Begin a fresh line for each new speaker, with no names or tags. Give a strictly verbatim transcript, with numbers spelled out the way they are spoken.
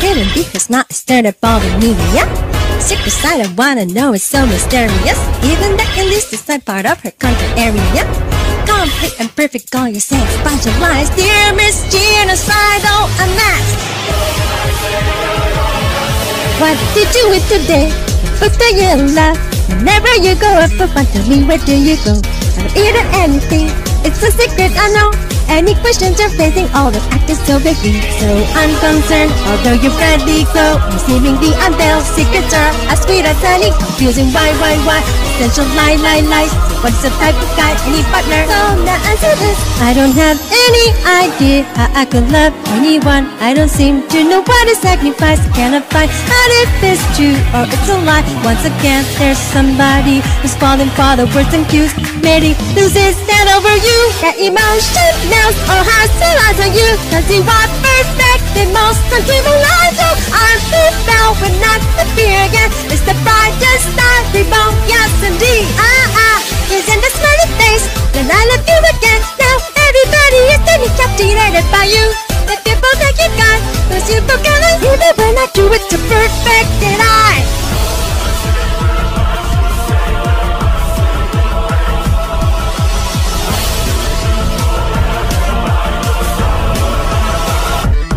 hidden because not started bothering me, yeah. Secret side I wanna know is so mysterious. Even that at least is not part of her conquer area. Complete and perfect, all you say is bunch of lies. Dear Miss Genocidal, I'm mad. What did you eat today? What do you love? Whenever you go up for fun, tell me where do you go? I don't eat anything, it's a secret I know. Any questions you're facing, all the act is so big, so unconcerned. Although you're friendly, so I'm seemingly unveiled. Secrets are as sweet as honey, confusing why, why, why. Essential lie, lie, lies. What's the type of guy? Any partner? So the answer is I don't have any idea how I could love anyone. I don't seem to know what is sacrifice. Cannot find out if it's true or it's a lie. Once again, there's somebody who's falling for the words and cues. Maybe loses that over you. That emotion knows or has to lies on you. Cause you are perfect in most untable lies. So I'm this now, but not the fear again.